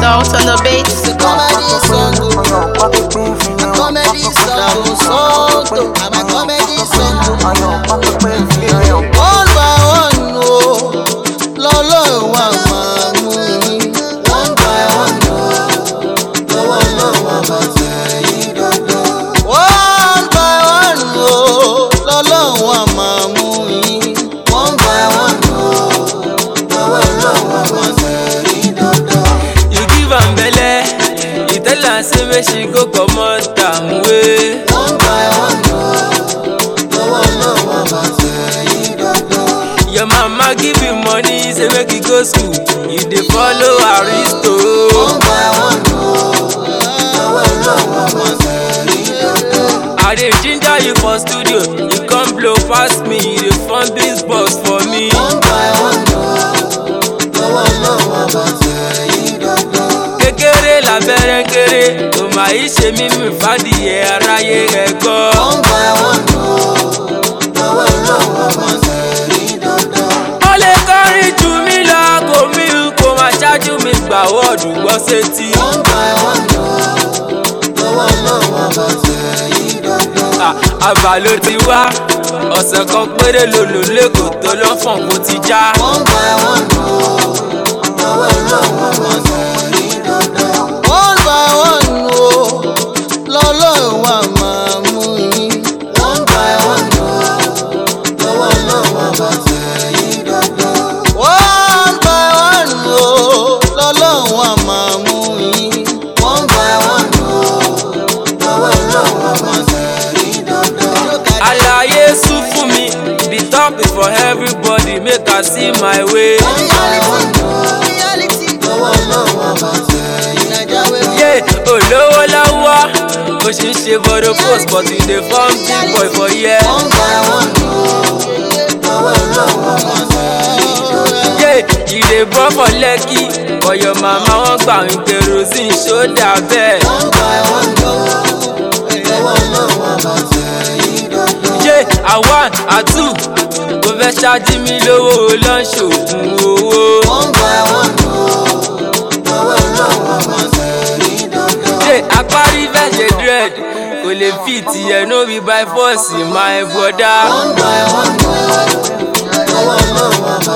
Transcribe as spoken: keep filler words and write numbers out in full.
Salt on the beat. It's a comedy song. A comedy song. Song. I'm a comedy song. One by one, oh, Lolo, one man. One by one, oh, Lolo, one man. One by one, oh, Lolo, one man. One by one, oh, Lolo, one man. You give am belle, you tell her say make she go comot am way. One by one, oh, Lolo, one man. Your mama give you money, say make you go school. You dey follow Aristo. One by one, oh, Lolo, one man. I dey ginger you for studio, you come blow pass me. You dey form this box for me. One by one, oh, Lolo, one man. Kékeré la bẹ̀rẹ̀ kéré, o máa yí ṣe mímì fàdìyẹ aráyé ẹ gbọ́. One by one, oh, Lolo, one man. Ó lè kọrin jù mí lọ, kò mí kò máa ṣáájú mi gbà wọ́ọ̀dù gbọ́ sétí. One by one, oh, Lolo, one man. Àbá ló ti wá, ọ̀sẹ̀ kan péré ló lò lẹ́kọ̀ọ́ tó lọ́fọ̀n kó ti já. One by one, oh, Lolo, one man. One by one, oh, Lolo, one man. One by one, oh, Lolo, one man. One by one, oh, Lolo, one man. One by one, oh, Lolo, one man. Àlàyé sún fún mi, the top is for everybody, make I see my way. Yeah, olówó lọ́wọ́, bó ṣe ń ṣe bọ́dọ̀ post but you dey form big boy for here. One by one, Yeah, you dey born for Lekki, but your mama wan gbà wí kerosene ṣódà bẹ́ẹ̀. one by one, Yeah, I one, I two, kò fẹ́ ṣáájú mi lówó lọ́ ń ṣògùn owó. one by one, Yeah, àparí fẹ́ ṣe dread, kò lè fit yẹn no be by force my brother. one by one,